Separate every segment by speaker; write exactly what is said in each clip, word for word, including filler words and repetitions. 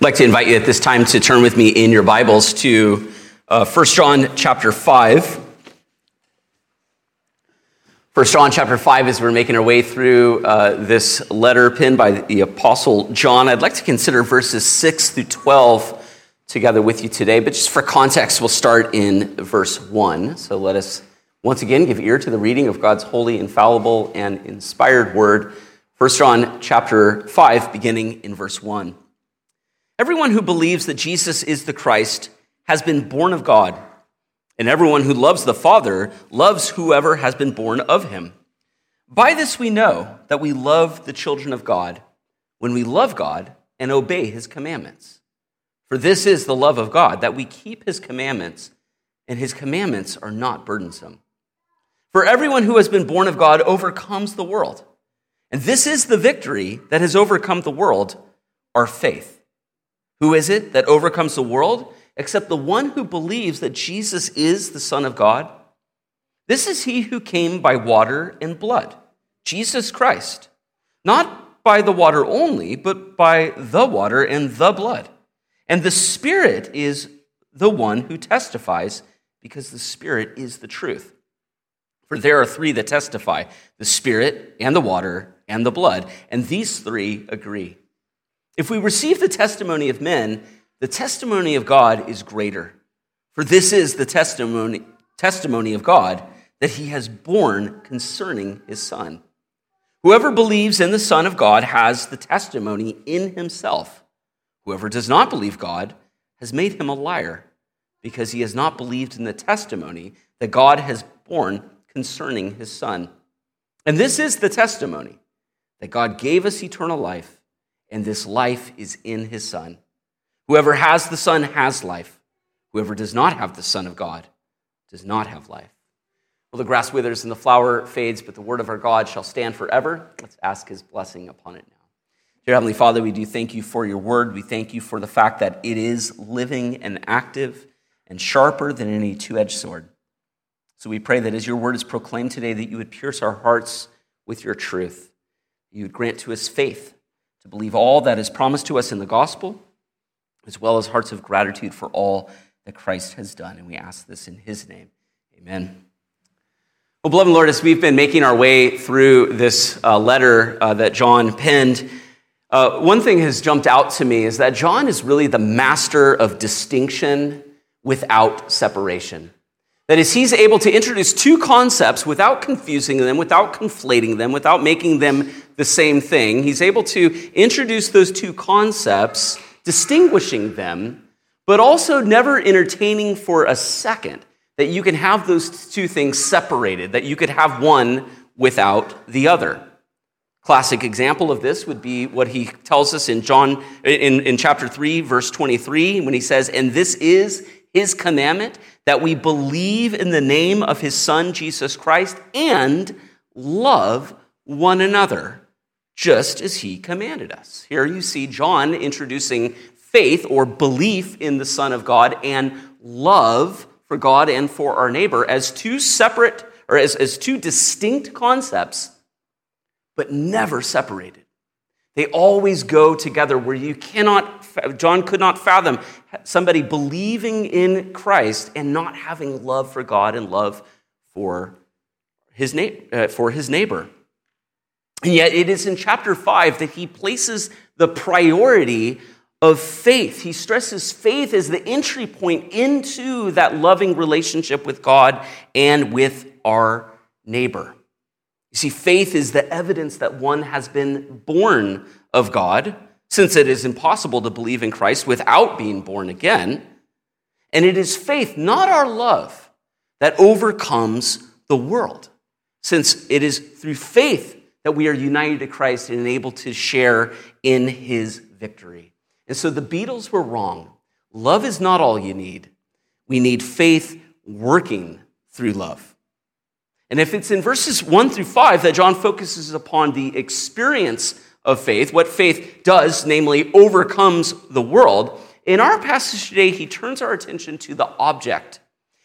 Speaker 1: I'd like to invite you at this time to turn with me in your Bibles to uh, First John chapter five. First John chapter five, as we're making our way through uh, this letter penned by the Apostle John, I'd like to consider verses six through twelve together with you today. But just for context, we'll start in verse one. So let us once again give ear to the reading of God's holy, infallible, and inspired word. First John chapter five, beginning in verse one. Everyone who believes that Jesus is the Christ has been born of God, and everyone who loves the Father loves whoever has been born of him. By this we know that we love the children of God, when we love God and obey his commandments. For this is the love of God, that we keep his commandments, and his commandments are not burdensome. For everyone who has been born of God overcomes the world. And this is the victory that has overcome the world, our faith. Who is it that overcomes the world except the one who believes that Jesus is the Son of God? This is he who came by water and blood, Jesus Christ. Not by the water only, but by the water and the blood. And the Spirit is the one who testifies, because the Spirit is the truth. For there are three that testify, the Spirit and the water and the blood, and these three agree. If we receive the testimony of men, the testimony of God is greater. For this is the testimony, testimony of God, that he has borne concerning his Son. Whoever believes in the Son of God has the testimony in himself. Whoever does not believe God has made him a liar, because he has not believed in the testimony that God has borne concerning his Son. And this is the testimony, that God gave us eternal life, and this life is in his Son. Whoever has the Son has life. Whoever does not have the Son of God does not have life. Well, the grass withers and the flower fades, but the word of our God shall stand forever. Let's ask his blessing upon it now. Dear Heavenly Father, we do thank you for your word. We thank you for the fact that it is living and active and sharper than any two-edged sword. So we pray that as your word is proclaimed today, that you would pierce our hearts with your truth. You would grant to us faith to believe all that is promised to us in the gospel, as well as hearts of gratitude for all that Christ has done. And we ask this in his name. Amen. Well, beloved Lord, as we've been making our way through this uh, letter uh, that John penned, uh, one thing has jumped out to me is that John is really the master of distinction without separation. That is, he's able to introduce two concepts without confusing them, without conflating them, without making them the same thing. He's able to introduce those two concepts, distinguishing them, but also never entertaining for a second that you can have those two things separated, that you could have one without the other. Classic example of this would be what he tells us in John in, in chapter three, verse twenty-three, when he says, "And this is his commandment, that we believe in the name of his Son, Jesus Christ, and love one another, just as he commanded us." Here you see John introducing faith or belief in the Son of God and love for God and for our neighbor as two separate, or as, as two distinct concepts, but never separated. They always go together, where you cannot, John could not fathom somebody believing in Christ and not having love for God and love for his, na- uh, for his neighbor. And yet it is in chapter five that he places the priority of faith. He stresses faith as the entry point into that loving relationship with God and with our neighbor. You see, faith is the evidence that one has been born of God, since it is impossible to believe in Christ without being born again. And it is faith, not our love, that overcomes the world, since it is through faith that we are united to Christ and able to share in his victory. And so the Beatles were wrong. Love is not all you need. We need faith working through love. And if it's in verses one through five that John focuses upon the experience of faith, what faith does, namely overcomes the world, in our passage today, he turns our attention to the object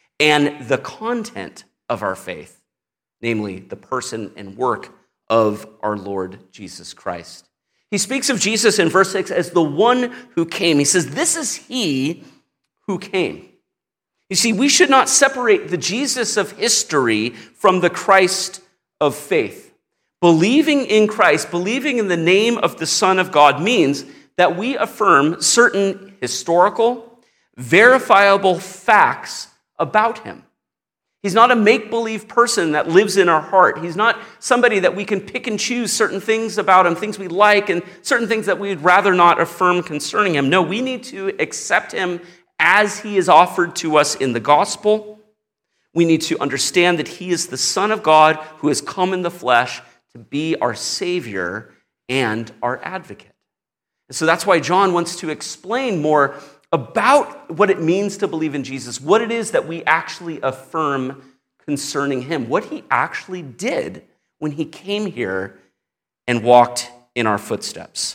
Speaker 1: and the content of our faith, namely the person and work of our Lord Jesus Christ. He speaks of Jesus in verse six as the one who came. He says, this is he who came. You see, we should not separate the Jesus of history from the Christ of faith. Believing in Christ, believing in the name of the Son of God means that we affirm certain historical, verifiable facts about him. He's not a make-believe person that lives in our heart. He's not somebody that we can pick and choose certain things about him, things we like, and certain things that we'd rather not affirm concerning him. No, we need to accept him as he is offered to us in the gospel. We need to understand that he is the Son of God who has come in the flesh to be our Savior and our advocate. And so that's why John wants to explain more about what it means to believe in Jesus, what it is that we actually affirm concerning him, what he actually did when he came here and walked in our footsteps.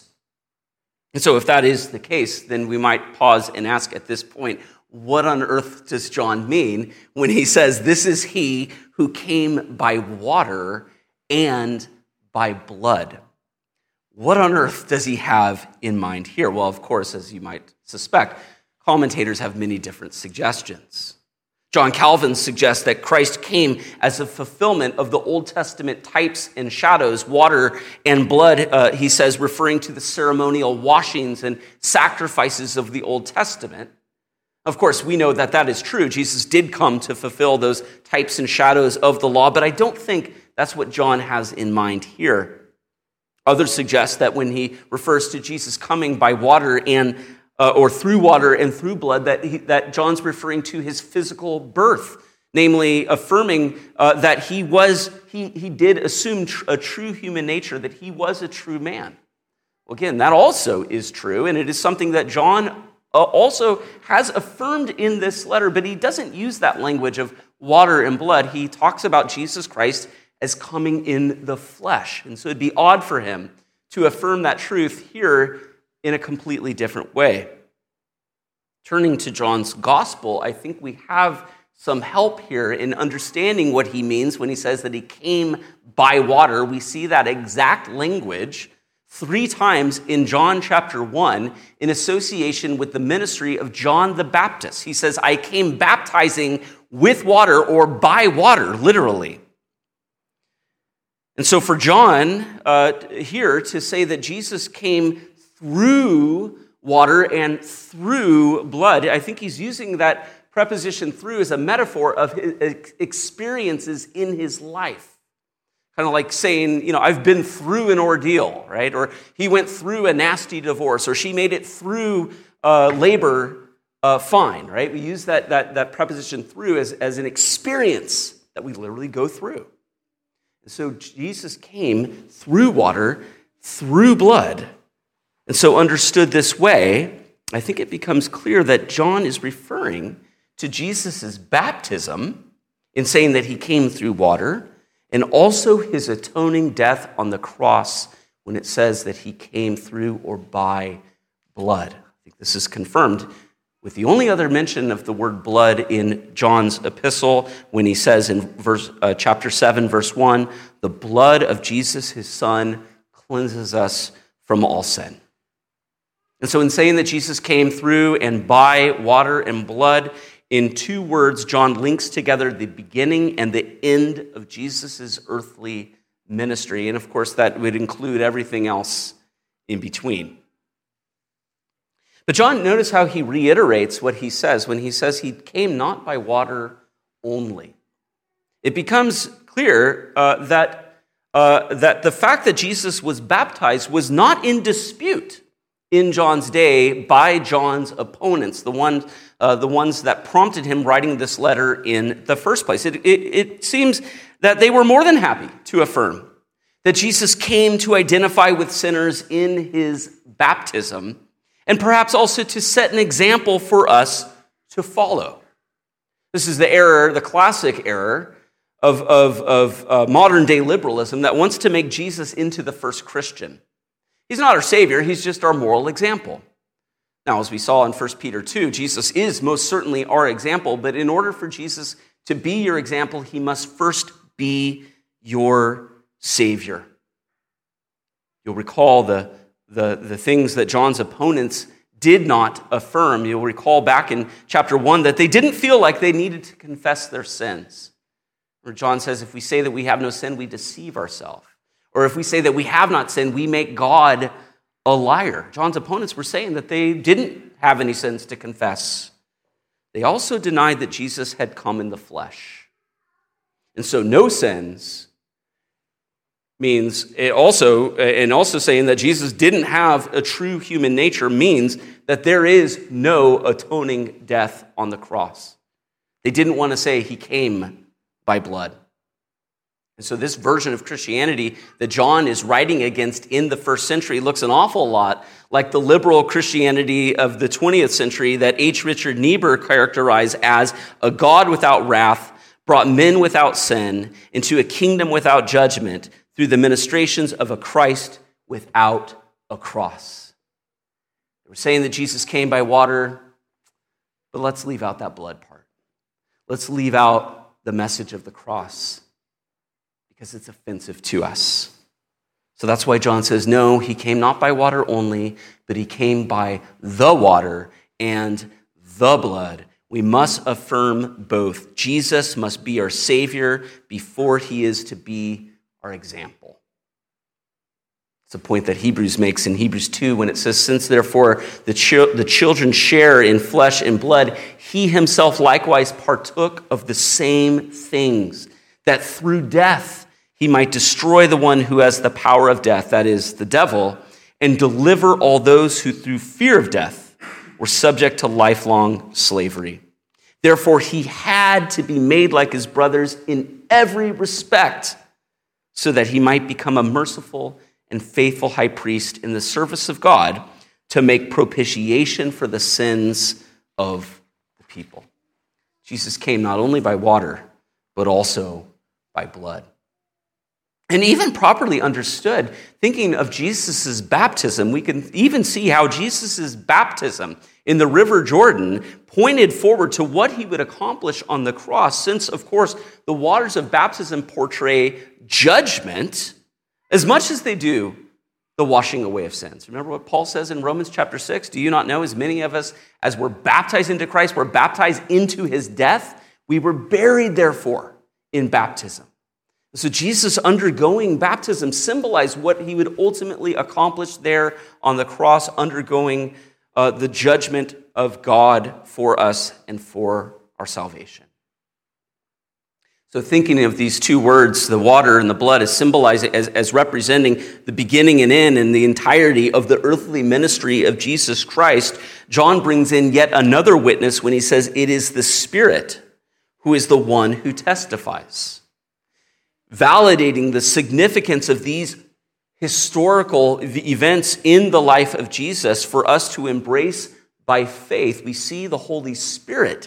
Speaker 1: And so if that is the case, then we might pause and ask at this point, what on earth does John mean when he says, this is he who came by water and by blood? What on earth does he have in mind here? Well, of course, as you might suspect, commentators have many different suggestions. John Calvin suggests that Christ came as a fulfillment of the Old Testament types and shadows, water and blood, uh, he says, referring to the ceremonial washings and sacrifices of the Old Testament. Of course, we know that that is true. Jesus did come to fulfill those types and shadows of the law, but I don't think that's what John has in mind here. Others suggest that when he refers to Jesus coming by water and uh, or through water and through blood, that he, that John's referring to his physical birth, namely affirming uh, that he was he he did assume tr- a true human nature, that he was a true man. Well, again, that also is true, and it is something that John uh, also has affirmed in this letter, but he doesn't use that language of water and blood. He talks about Jesus Christ as coming in the flesh. And so it'd be odd for him to affirm that truth here in a completely different way. Turning to John's gospel, I think we have some help here in understanding what he means when he says that he came by water. We see that exact language three times in John chapter one in association with the ministry of John the Baptist. He says, I came baptizing with water or by water, literally. And so for John uh, here to say that Jesus came through water and through blood, I think he's using that preposition through as a metaphor of his experiences in his life. Kind of like saying, you know, I've been through an ordeal, right? Or he went through a nasty divorce, or she made it through uh, labor uh, fine, right? We use that, that, that preposition through as, as an experience that we literally go through. So Jesus came through water, through blood. And so understood this way, I think it becomes clear that John is referring to Jesus' baptism in saying that he came through water, and also his atoning death on the cross when it says that he came through or by blood. I think this is confirmed with the only other mention of the word blood in John's epistle, when he says in verse uh, chapter seven, verse one, the blood of Jesus, his son, cleanses us from all sin. And so in saying that Jesus came through and by water and blood, in two words, John links together the beginning and the end of Jesus' earthly ministry. And of course, that would include everything else in between. But John, notice how he reiterates what he says when he says he came not by water only. It becomes clear uh, that, uh, that the fact that Jesus was baptized was not in dispute in John's day by John's opponents, the, one, uh, the ones that prompted him writing this letter in the first place. It, it, it seems that they were more than happy to affirm that Jesus came to identify with sinners in his baptism, and perhaps also to set an example for us to follow. This is the error, the classic error of, of, of uh, modern-day liberalism that wants to make Jesus into the first Christian. He's not our Savior, he's just our moral example. Now, as we saw in First Peter two, Jesus is most certainly our example, but in order for Jesus to be your example, he must first be your Savior. You'll recall the the, the things that John's opponents did not affirm. You'll recall back in chapter one that they didn't feel like they needed to confess their sins. Where John says, if we say that we have no sin, we deceive ourselves. Or if we say that we have not sinned, we make God a liar. John's opponents were saying that they didn't have any sins to confess. They also denied that Jesus had come in the flesh. And so no sins means it also, and also saying that Jesus didn't have a true human nature means that there is no atoning death on the cross. They didn't want to say he came by blood. And so this version of Christianity that John is writing against in the first century looks an awful lot like the liberal Christianity of the twentieth century that H. Richard Niebuhr characterized as a God without wrath brought men without sin into a kingdom without judgment through the ministrations of a Christ without a cross. We're saying that Jesus came by water, but let's leave out that blood part. Let's leave out the message of the cross, because it's offensive to us. So that's why John says, no, he came not by water only, but he came by the water and the blood. We must affirm both. Jesus must be our Savior before he is to be our example. It's a point that Hebrews makes in Hebrews two when it says, since therefore the, ch- the children share in flesh and blood, he himself likewise partook of the same things, that through death he might destroy the one who has the power of death, that is, the devil, and deliver all those who through fear of death were subject to lifelong slavery. Therefore, he had to be made like his brothers in every respect, so that he might become a merciful and faithful high priest in the service of God to make propitiation for the sins of the people. Jesus came not only by water, but also by blood. And even properly understood, thinking of Jesus' baptism, we can even see how Jesus' baptism in the River Jordan pointed forward to what he would accomplish on the cross, since, of course, the waters of baptism portray judgment as much as they do the washing away of sins. Remember what Paul says in Romans chapter six? Do you not know, as many of us as were baptized into Christ were baptized into his death? We were buried, therefore, in baptism. So Jesus undergoing baptism symbolized what he would ultimately accomplish there on the cross, undergoing uh, the judgment of God for us and for our salvation. So thinking of these two words, the water and the blood, as symbolizing, as, as representing the beginning and end and the entirety of the earthly ministry of Jesus Christ, John brings in yet another witness when he says it is the Spirit who is the one who testifies, validating the significance of these historical events in the life of Jesus for us to embrace by faith. We see the Holy Spirit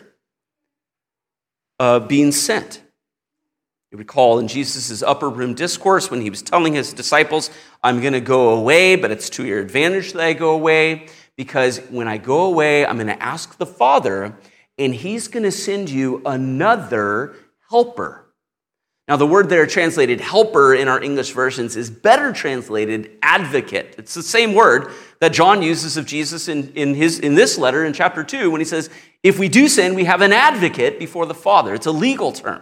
Speaker 1: uh, being sent. You recall in Jesus' upper room discourse when he was telling his disciples, I'm going to go away, but it's to your advantage that I go away, because when I go away, I'm going to ask the Father, and he's going to send you another helper. Now, the word there translated helper in our English versions is better translated advocate. It's the same word that John uses of Jesus in, in, his, in this letter in chapter two when he says, if we do sin, we have an advocate before the Father. It's a legal term.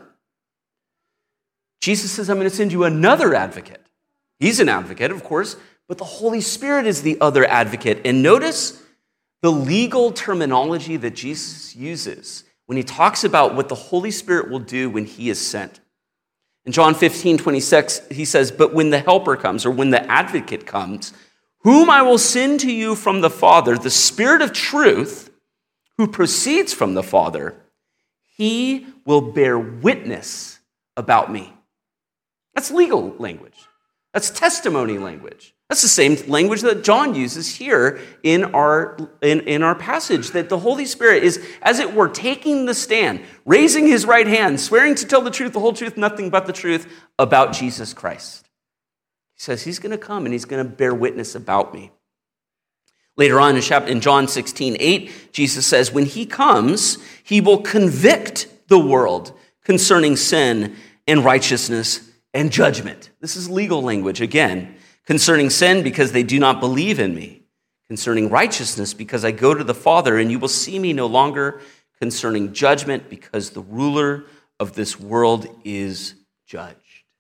Speaker 1: Jesus says, I'm going to send you another advocate. He's an advocate, of course, but the Holy Spirit is the other advocate. And notice the legal terminology that Jesus uses when he talks about what the Holy Spirit will do when he is sent. In John fifteen twenty-six, he says, but when the helper comes, or when the advocate comes, whom I will send to you from the Father, the Spirit of truth, who proceeds from the Father, he will bear witness about me. That's legal language. That's testimony language. That's the same language that John uses here in our, in, in our passage, that the Holy Spirit is, as it were, taking the stand, raising his right hand, swearing to tell the truth, the whole truth, nothing but the truth about Jesus Christ. He says he's going to come and he's going to bear witness about me. Later on in, chapter, in John sixteen eight, Jesus says, when he comes, he will convict the world concerning sin and righteousness and judgment. This is legal language again. Concerning sin, because they do not believe in me. Concerning righteousness, because I go to the Father, and you will see me no longer. Concerning judgment, because the ruler of this world is judged.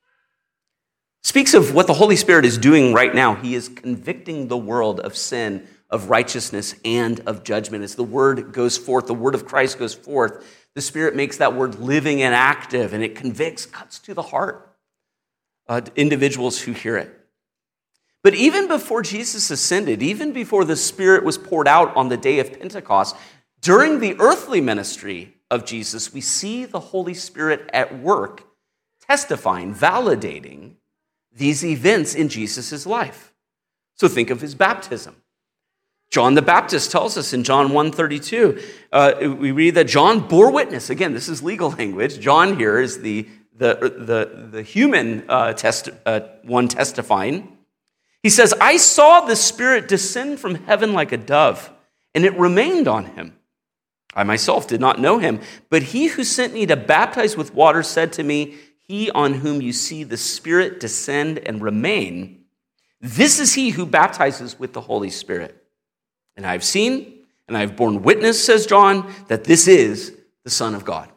Speaker 1: Speaks of what the Holy Spirit is doing right now. He is convicting the world of sin, of righteousness, and of judgment. As the word goes forth, the word of Christ goes forth, the Spirit makes that word living and active, and it convicts, cuts to the heart of individuals who hear it. But even before Jesus ascended, even before the Spirit was poured out on the day of Pentecost, during the earthly ministry of Jesus, we see the Holy Spirit at work, testifying, validating these events in Jesus' life. So think of his baptism. John the Baptist tells us in John one thirty-two, uh, we read that John bore witness. Again, this is legal language. John here is the, the, the, the human uh, test, uh, one testifying. He says, I saw the Spirit descend from heaven like a dove, and it remained on him. I myself did not know him, but he who sent me to baptize with water said to me, he on whom you see the Spirit descend and remain, this is he who baptizes with the Holy Spirit. And I have seen, and I have borne witness, says John, that this is the Son of God.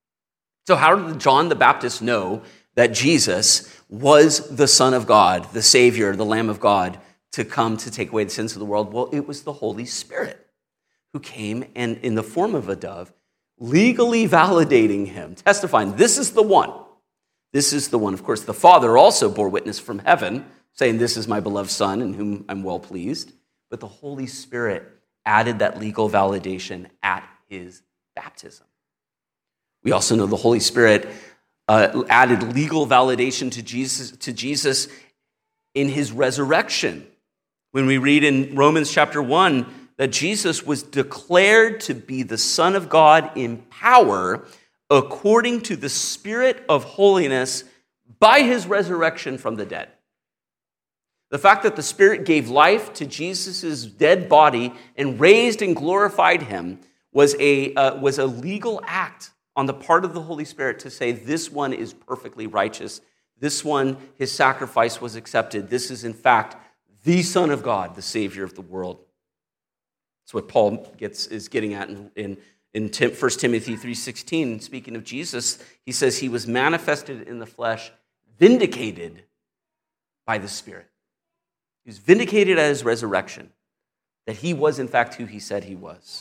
Speaker 1: So how did John the Baptist know that Jesus was the Son of God, the Savior, the Lamb of God, to come to take away the sins of the world? Well, it was the Holy Spirit who came and in the form of a dove, legally validating him, testifying, this is the one. This is the one. Of course, the Father also bore witness from heaven, saying, this is my beloved Son in whom I'm well pleased. But the Holy Spirit added that legal validation at his baptism. We also know the Holy Spirit uh, added legal validation to Jesus, to Jesus in his resurrection. When we read in Romans chapter one that Jesus was declared to be the Son of God in power according to the Spirit of holiness by his resurrection from the dead. The fact that the Spirit gave life to Jesus' dead body and raised and glorified him was a, uh, was a legal act on the part of the Holy Spirit to say, this one is perfectly righteous. This one, his sacrifice was accepted. This is, in fact, the Son of God, the Savior of the world. That's what Paul gets is getting at in, in, in First Timothy three sixteen. Speaking of Jesus, he says he was manifested in the flesh, vindicated by the Spirit. He was vindicated at his resurrection, that he was, in fact, who he said he was.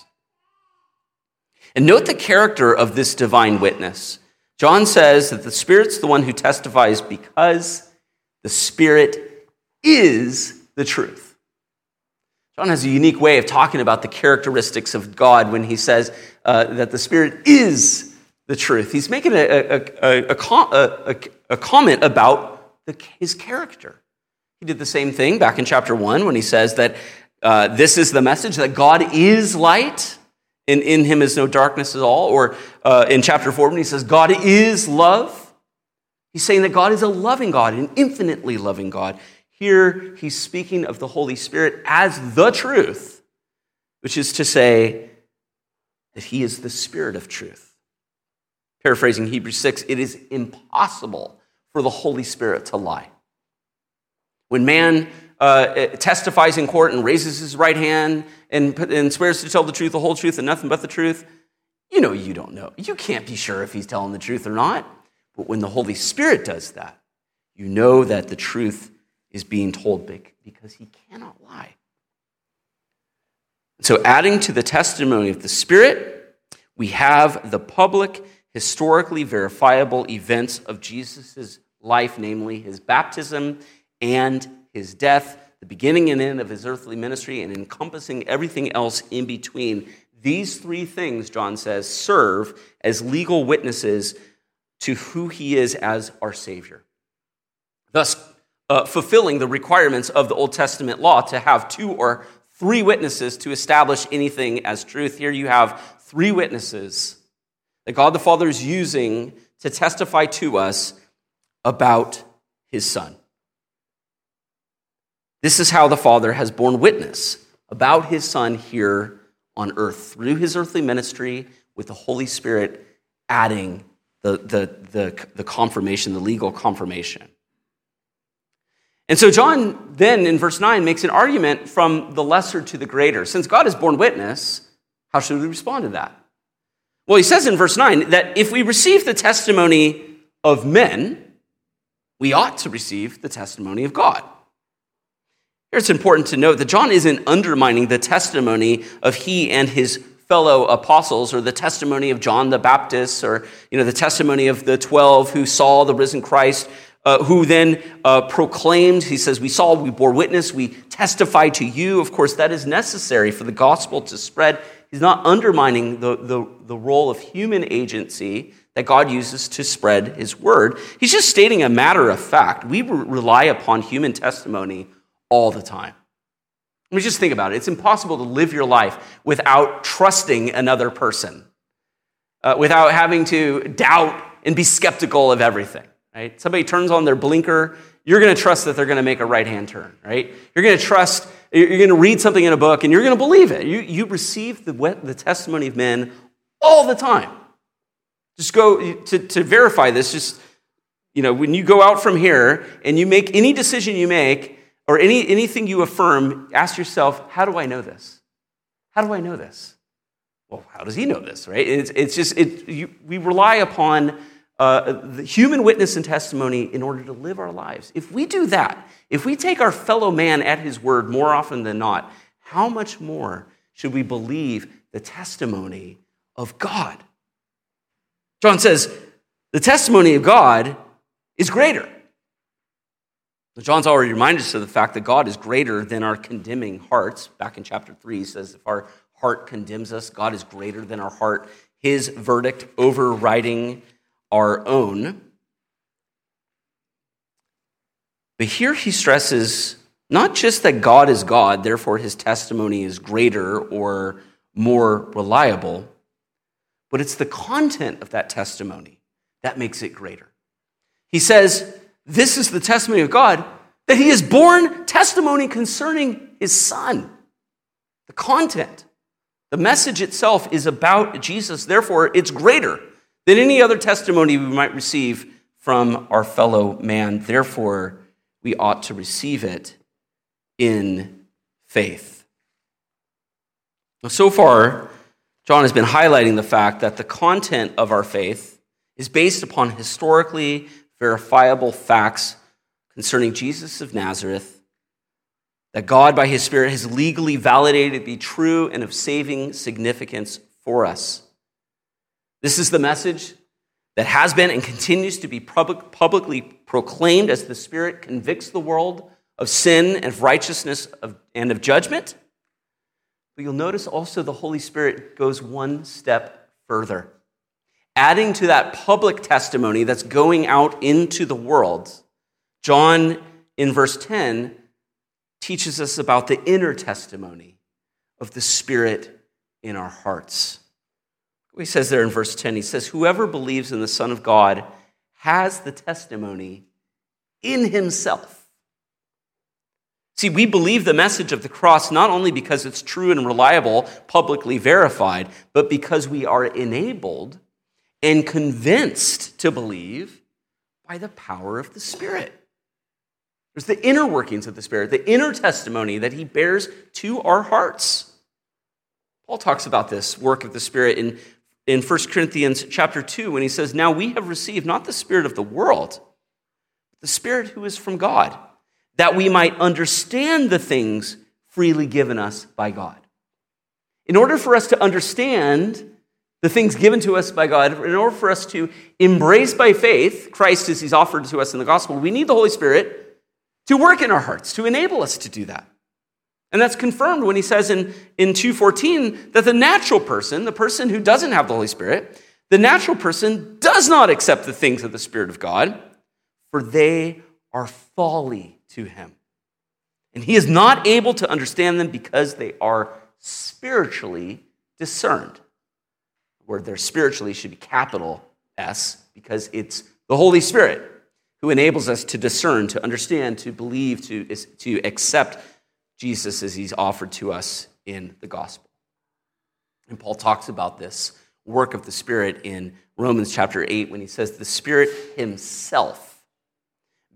Speaker 1: And note the character of this divine witness. John says that the Spirit's the one who testifies because the Spirit is the truth. John has a unique way of talking about the characteristics of God when he says uh, that the Spirit is the truth. He's making a, a, a, a, a, a comment about the, his character. He did the same thing back in chapter one when he says that uh, this is the message, that God is light, and in him is no darkness at all. Or uh, in chapter four when he says God is love. He's saying that God is a loving God, an infinitely loving God. Here he's speaking of the Holy Spirit as the truth, which is to say that he is the Spirit of truth. Paraphrasing Hebrews six, it is impossible for the Holy Spirit to lie. When man uh, testifies in court and raises his right hand and, and swears to tell the truth, the whole truth, and nothing but the truth, you know you don't know. You can't be sure if he's telling the truth or not. But when the Holy Spirit does that, you know that the truth is being told because he cannot lie. So adding to the testimony of the Spirit, we have the public, historically verifiable events of Jesus' life, namely his baptism and his death, the beginning and end of his earthly ministry, and encompassing everything else in between. These three things, John says, serve as legal witnesses to who he is as our Savior. Thus, uh, fulfilling the requirements of the Old Testament law to have two or three witnesses to establish anything as truth. Here you have three witnesses that God the Father is using to testify to us about his Son. This is how the Father has borne witness about his Son here on earth through his earthly ministry, with the Holy Spirit adding the, the, the, the confirmation, the legal confirmation. And so John then, in verse nine, makes an argument from the lesser to the greater. Since God has borne witness, how should we respond to that? Well, he says in verse nine that if we receive the testimony of men, we ought to receive the testimony of God. Here it's important to note that John isn't undermining the testimony of he and his fellow apostles, or the testimony of John the Baptist, or you know the testimony of the twelve who saw the risen Christ, uh, who then uh, proclaimed, he says, we saw, we bore witness, we testify to you. Of course, that is necessary for the gospel to spread. He's not undermining the, the, the role of human agency that God uses to spread his word. He's just stating a matter of fact. We re- rely upon human testimony all the time. I mean, just think about it. It's impossible to live your life without trusting another person, uh, without having to doubt and be skeptical of everything, right? Somebody turns on their blinker, you're going to trust that they're going to make a right-hand turn, right? You're going to trust, you're going to read something in a book, and you're going to believe it. You, you receive the, the testimony of men all the time. Just go, to, to verify this, just, you know, when you go out from here and you make any decision you make, or any anything you affirm, ask yourself, how do I know this? How do I know this? Well, how does he know this, right? It's, it's just, it, you, we rely upon uh, the human witness and testimony in order to live our lives. If we do that, if we take our fellow man at his word more often than not, how much more should we believe the testimony of God? John says, the testimony of God is greater. John's already reminded us of the fact that God is greater than our condemning hearts. Back in chapter three, he says, if our heart condemns us, God is greater than our heart, his verdict overriding our own. But here he stresses not just that God is God, therefore his testimony is greater or more reliable, but it's the content of that testimony that makes it greater. He says, this is the testimony of God, that he has borne testimony concerning his Son. The content, the message itself is about Jesus. Therefore, it's greater than any other testimony we might receive from our fellow man. Therefore, we ought to receive it in faith. Now, so far, John has been highlighting the fact that the content of our faith is based upon historically verifiable facts concerning Jesus of Nazareth, that God, by his Spirit, has legally validated to be true and of saving significance for us. This is the message that has been and continues to be public, publicly proclaimed as the Spirit convicts the world of sin and of righteousness of, and of judgment. But you'll notice also the Holy Spirit goes one step further. Adding to that public testimony that's going out into the world, John, in verse ten, teaches us about the inner testimony of the Spirit in our hearts. He says there in verse ten, he says, whoever believes in the Son of God has the testimony in himself. See, we believe the message of the cross not only because it's true and reliable, publicly verified, but because we are enabled and convinced to believe by the power of the Spirit. There's the inner workings of the Spirit, the inner testimony that he bears to our hearts. Paul talks about this work of the Spirit in, in First Corinthians chapter two when he says, now we have received not the spirit of the world, but the Spirit who is from God, that we might understand the things freely given us by God. In order for us to understand the things given to us by God, in order for us to embrace by faith Christ as he's offered to us in the gospel, we need the Holy Spirit to work in our hearts, to enable us to do that. And that's confirmed when he says in, in two fourteen that the natural person, the person who doesn't have the Holy Spirit, the natural person does not accept the things of the Spirit of God, for they are folly to him. And he is not able to understand them because they are spiritually discerned. Where they're spiritually should be capital S, because it's the Holy Spirit who enables us to discern, to understand, to believe, to, to accept Jesus as he's offered to us in the gospel. And Paul talks about this work of the Spirit in Romans chapter eight when he says, the Spirit himself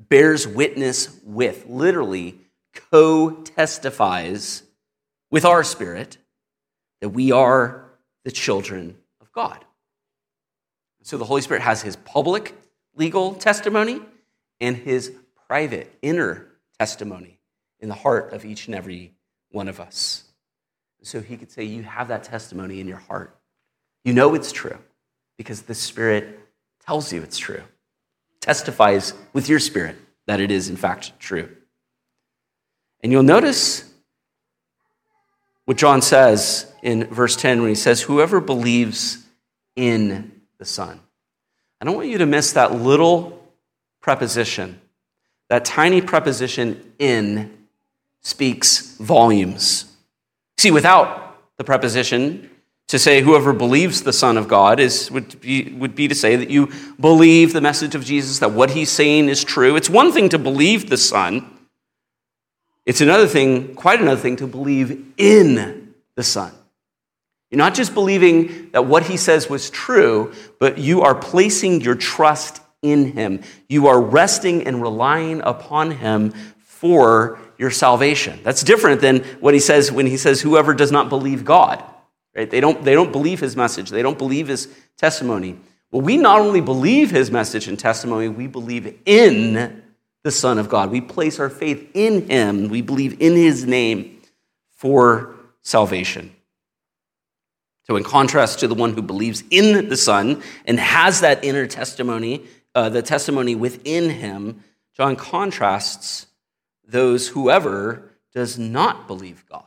Speaker 1: bears witness with, literally co-testifies with our spirit that we are the children of God. So the Holy Spirit has his public legal testimony and his private inner testimony in the heart of each and every one of us. So he could say, you have that testimony in your heart. You know it's true because the Spirit tells you it's true. Testifies with your spirit that it is in fact true. And you'll notice what John says in verse ten when he says, whoever believes in the Son. I don't want you to miss that little preposition. That tiny preposition in speaks volumes. See, without the preposition to say whoever believes the Son of God is would be, would be to say that you believe the message of Jesus, that what he's saying is true. It's one thing to believe the Son. It's another thing, quite another thing, to believe in the Son. You're not just believing that what he says was true, but you are placing your trust in him. You are resting and relying upon him for your salvation. That's different than what he says when he says whoever does not believe God. Right? They don't, they don't believe his message. They don't believe his testimony. Well, we not only believe his message and testimony, we believe in the Son of God. We place our faith in him. We believe in his name for salvation. So in contrast to the one who believes in the Son and has that inner testimony, uh, the testimony within him, John contrasts those whoever does not believe God.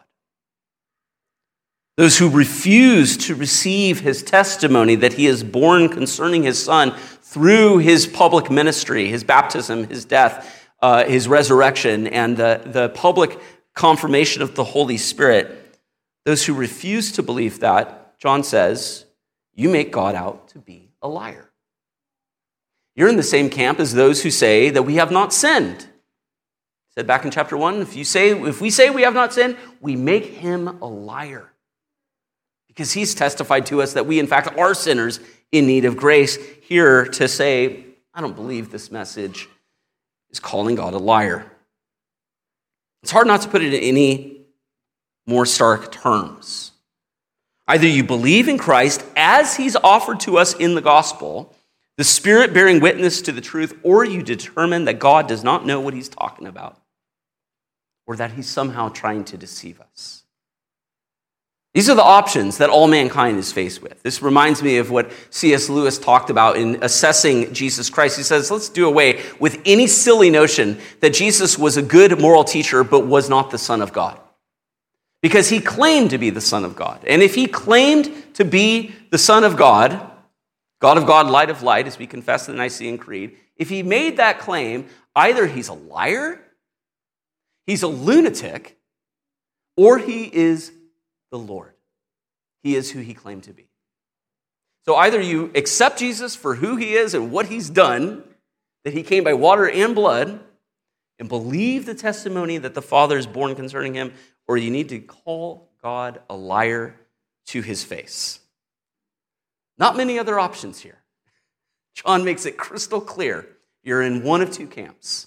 Speaker 1: Those who refuse to receive his testimony that he is born concerning his Son through his public ministry, his baptism, his death, uh, his resurrection, and the, the public confirmation of the Holy Spirit. Those who refuse to believe that, John says, you make God out to be a liar. You're in the same camp as those who say that we have not sinned. He said back in chapter one, if you say, if we say we have not sinned, we make him a liar. Because he's testified to us that we, in fact, are sinners in need of grace. Here to say, I don't believe this message, is calling God a liar. It's hard not to put it in any more stark terms. Either you believe in Christ as he's offered to us in the gospel, the Spirit bearing witness to the truth, or you determine that God does not know what he's talking about, or that he's somehow trying to deceive us. These are the options that all mankind is faced with. This reminds me of what C S Lewis talked about in assessing Jesus Christ. He says, let's do away with any silly notion that Jesus was a good moral teacher but was not the Son of God. Because he claimed to be the Son of God. And if he claimed to be the Son of God, God of God, light of light, as we confess in the Nicene Creed, if he made that claim, either he's a liar, he's a lunatic, or he is the Lord. He is who he claimed to be. So either you accept Jesus for who he is and what he's done, that he came by water and blood, and believe the testimony that the Father is born concerning him, or you need to call God a liar to his face. Not many other options here. John makes it crystal clear. You're in one of two camps.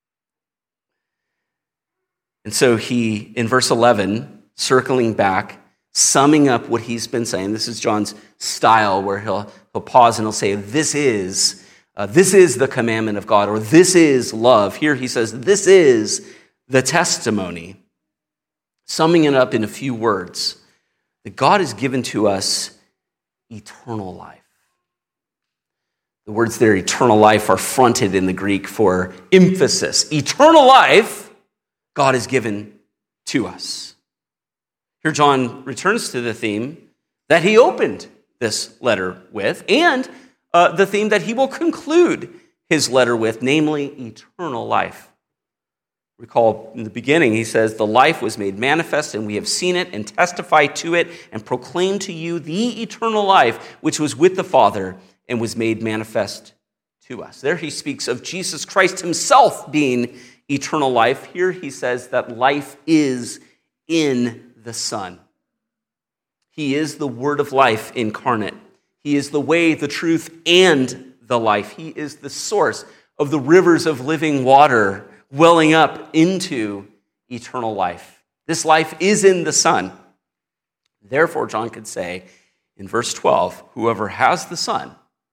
Speaker 1: And so he, in verse eleven, circling back, summing up what he's been saying. This is John's style where he'll, he'll pause and he'll say, this is, uh, this is the commandment of God, or this is love. Here he says, this is the testimony. Summing it up in a few words, that God has given to us eternal life. The words there, eternal life, are fronted in the Greek for emphasis. Eternal life, God has given to us. Here John returns to the theme that he opened this letter with, and uh, the theme that he will conclude his letter with, namely eternal life. Recall in the beginning, he says, the life was made manifest, and we have seen it and testify to it and proclaim to you the eternal life which was with the Father and was made manifest to us. There he speaks of Jesus Christ himself being eternal life. Here he says that life is in the Son. He is the Word of life incarnate. He is the way, the truth, and the life. He is the source of the rivers of living water welling up into eternal life. This life is in the Son. Therefore, John could say in verse twelve, whoever has the Son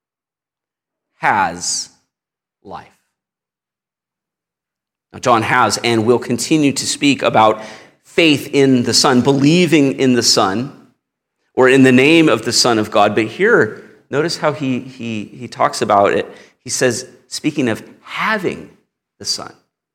Speaker 1: has life. Now, John has and will continue to speak about faith in the Son, believing in the Son, or in the name of the Son of God. But here, notice how he, he, he talks about it. He says, speaking of having the Son,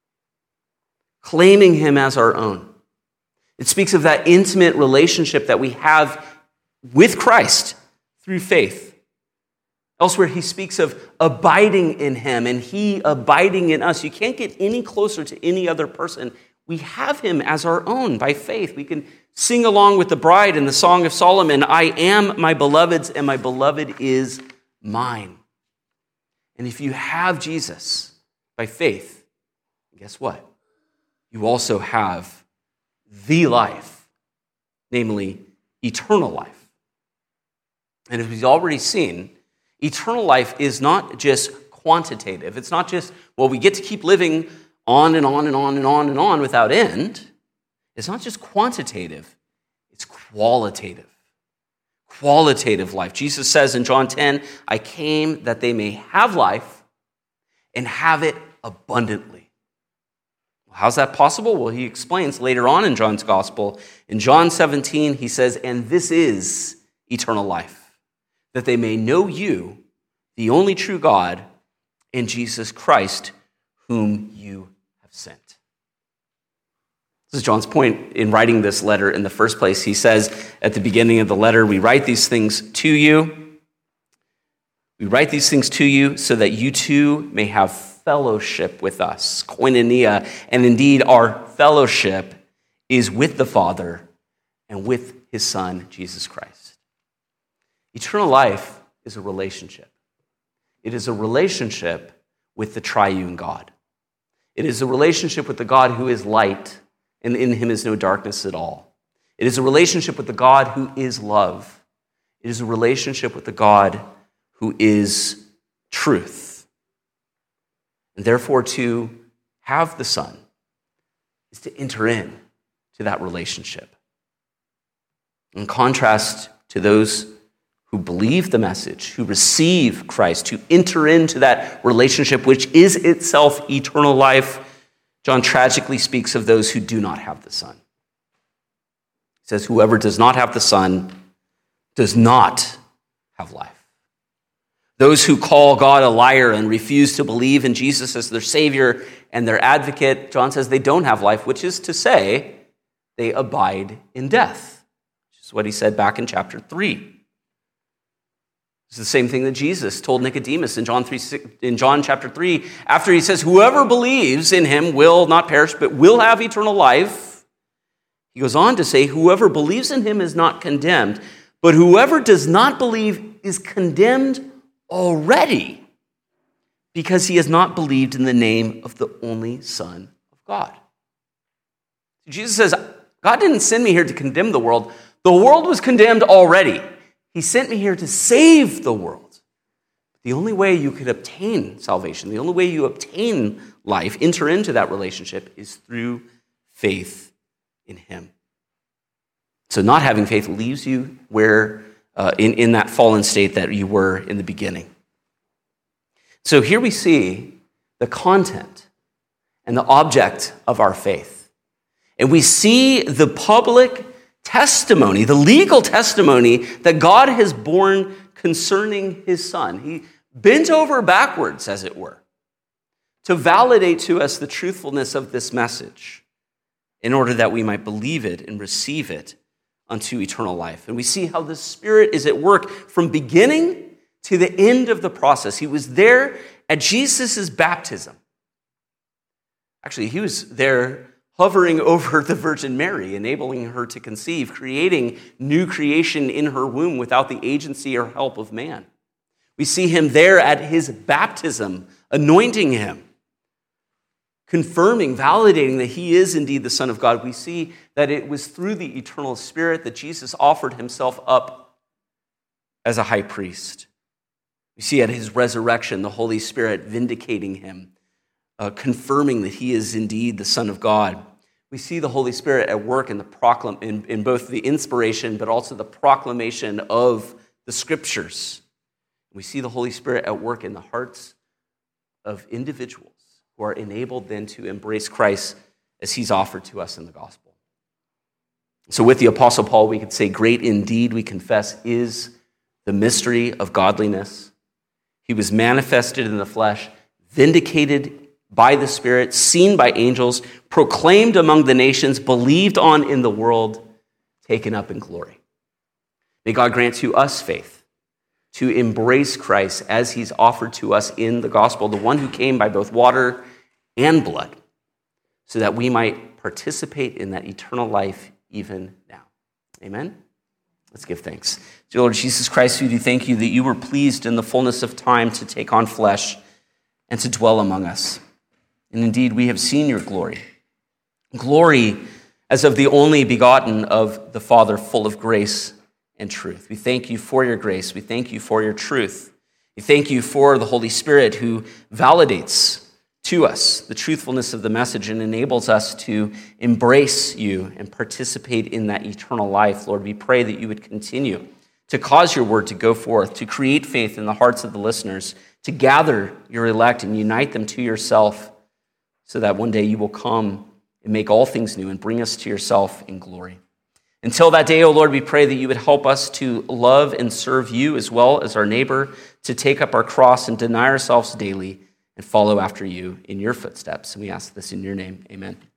Speaker 1: claiming him as our own. It speaks of that intimate relationship that we have with Christ through faith. Elsewhere, he speaks of abiding in him and he abiding in us. You can't get any closer to any other person. We have him as our own by faith. We can sing along with the bride in the Song of Solomon, I am my beloved's and my beloved is mine. And if you have Jesus by faith, guess what? You also have the life, namely eternal life. And as we've already seen, eternal life is not just quantitative. It's not just, well, we get to keep living on and on and on and on and on without end. It's not just quantitative, it's qualitative. Qualitative life. Jesus says in John ten, I came that they may have life and have it abundantly. How's that possible? Well, he explains later on in John's gospel. In John seventeen, he says, and this is eternal life, that they may know you, the only true God, and Jesus Christ, whom you have sent. This is John's point in writing this letter in the first place. He says at the beginning of the letter, we write these things to you. We write these things to you so that you too may have fellowship with us, koinonia, and indeed our fellowship is with the Father and with his Son, Jesus Christ. Eternal life is a relationship. It is a relationship with the triune God. It is a relationship with the God who is light, and in him is no darkness at all. It is a relationship with the God who is love. It is a relationship with the God who is truth. And therefore, to have the Son is to enter in to that relationship. In contrast to those who believe the message, who receive Christ, who enter into that relationship, which is itself eternal life, John tragically speaks of those who do not have the Son. He says, whoever does not have the Son does not have life. Those who call God a liar and refuse to believe in Jesus as their Savior and their advocate, John says they don't have life, which is to say, they abide in death, which is what he said back in chapter three. It's the same thing that Jesus told Nicodemus in John three, in John chapter three, after he says, whoever believes in him will not perish, but will have eternal life. He goes on to say, whoever believes in him is not condemned, but whoever does not believe is condemned already, because he has not believed in the name of the only Son of God. Jesus says, God didn't send me here to condemn the world. The world was condemned already. He sent me here to save the world. The only way you could obtain salvation, the only way you obtain life, enter into that relationship, is through faith in him. So not having faith leaves you where uh, in, in that fallen state that you were in the beginning. So here we see the content and the object of our faith. And we see the public testimony, the legal testimony that God has borne concerning his Son. He bent over backwards, as it were, to validate to us the truthfulness of this message in order that we might believe it and receive it unto eternal life. And we see how the Spirit is at work from beginning to the end of the process. He was there at Jesus' baptism. Actually, he was there hovering over the Virgin Mary, enabling her to conceive, creating new creation in her womb without the agency or help of man. We see him there at his baptism, anointing him, confirming, validating that he is indeed the Son of God. We see that it was through the eternal Spirit that Jesus offered himself up as a high priest. We We see at his resurrection, the Holy Spirit vindicating him, uh, confirming that he is indeed the Son of God. We see the Holy Spirit at work in, the proclam- in, in both the inspiration but also the proclamation of the Scriptures. We see the Holy Spirit at work in the hearts of individuals who are enabled then to embrace Christ as he's offered to us in the gospel. So with the Apostle Paul, we could say, great indeed, we confess, is the mystery of godliness. He was manifested in the flesh, vindicated by the Spirit, seen by angels, proclaimed among the nations, believed on in the world, taken up in glory. May God grant to us faith to embrace Christ as he's offered to us in the gospel, the one who came by both water and blood, so that we might participate in that eternal life even now. Amen? Let's give thanks. Dear Lord Jesus Christ, we do thank you that you were pleased in the fullness of time to take on flesh and to dwell among us. And indeed, we have seen your glory. Glory as of the only begotten of the Father, full of grace and truth. We thank you for your grace. We thank you for your truth. We thank you for the Holy Spirit who validates to us the truthfulness of the message and enables us to embrace you and participate in that eternal life. Lord, we pray that you would continue to cause your word to go forth, to create faith in the hearts of the listeners, to gather your elect and unite them to yourself, so that one day you will come and make all things new and bring us to yourself in glory. Until that day, O Lord, we pray that you would help us to love and serve you as well as our neighbor, to take up our cross and deny ourselves daily and follow after you in your footsteps. And we ask this in your name. Amen.